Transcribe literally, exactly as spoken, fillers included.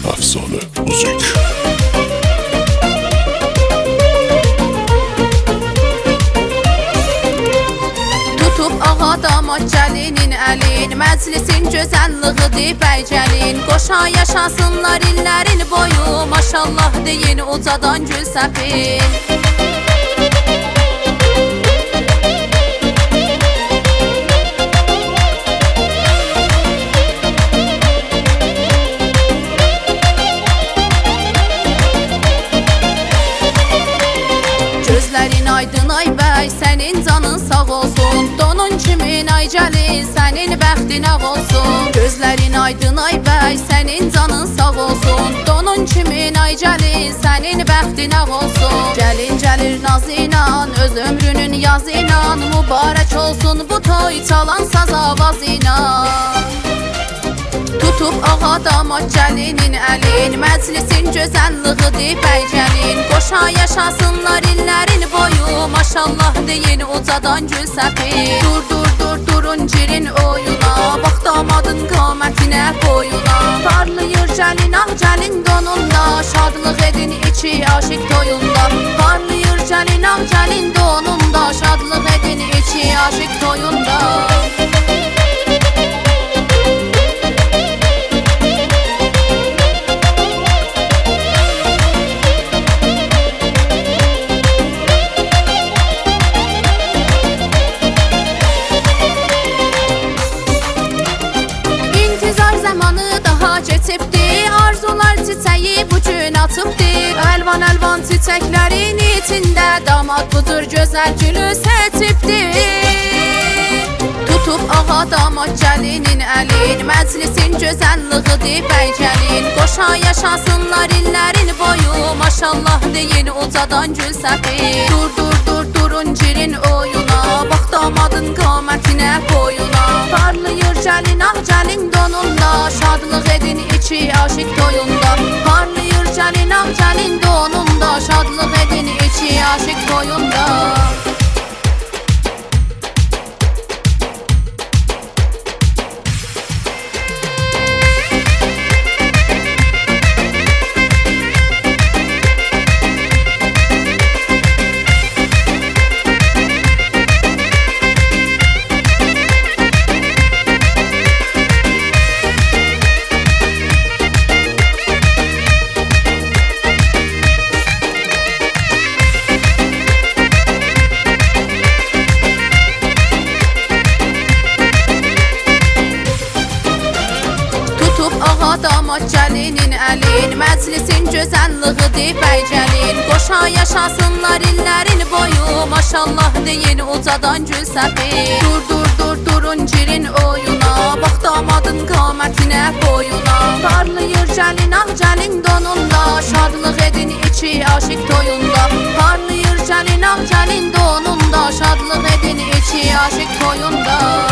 Efsane müzik. Tutub ağa damat gəlinin əlin, məclisin gözəlliğidir bəycəlin. Qoşa yaşasınlar illərin boyu, maşallah deyin ucadan gül səpin. Gözlərin aydın ay bəy, sənin canın sağ olsun. Donun kimin ay gəlin, sənin bəxtin ağ olsun. Gözlərin aydın ay bəy, sənin canın sağ olsun. Donun kimin ay gəlin, sənin bəxtin ağ olsun. Gəlin gəlir naz inan, öz ömrünün yaz inan. Mübarək olsun bu toy, çalan saz avaz inan. Tutub ağa damat gəlinin əlin, məclisin gözəlliğidir bəycəlin. Qoşa yaşasınlar illərin boyu, maşallah deyin ucadan gül səpin. Dur dur dur durun girin oyuna, bax damadın qamətinə boyuna. Parlayır gəlin ah gəlin donunda, şadlıq edin iki aşıq toyunda. Parlayır gəlin ah gəlin donunda, şadlıq edin iki aşıq toyunda. Arzular çiçeği bugün atıbdır, əlvan əlvan çiçəklərin içində damad budur gözəl gülü seçibdir. Tutub ağa damat gəlinin əlin, məclisin gözəlliğidir bəycəlin. Qoşa yaşasınlar illərin boyu, maşallah deyin ucadan gül səpin. Dur dur dur durun girin oyuna, bax damadın qamətinə boyuna. Parlayır gəlin ah gəlin donunda, şadlıq edin iki aşıq toyunda. Parlayır gəlin ah gəlin donunda, şadlıq edin iki aşıq toyunda. Ağa damat gəlinin əlin, məclisin gözəlliğidir bəycəlin. Qoşa yaşasınlar illərin boyu, maşallah deyin ucadan gül səpin. Dur dur dur durun girin oyuna, bax damadın qamətinə boyuna. Parlayır gəlin ah gəlin donunda, şadlıq edin iki aşıq toyunda. Parlayır gəlin ah gəlin donunda, şadlıq edin iki aşıq toyunda.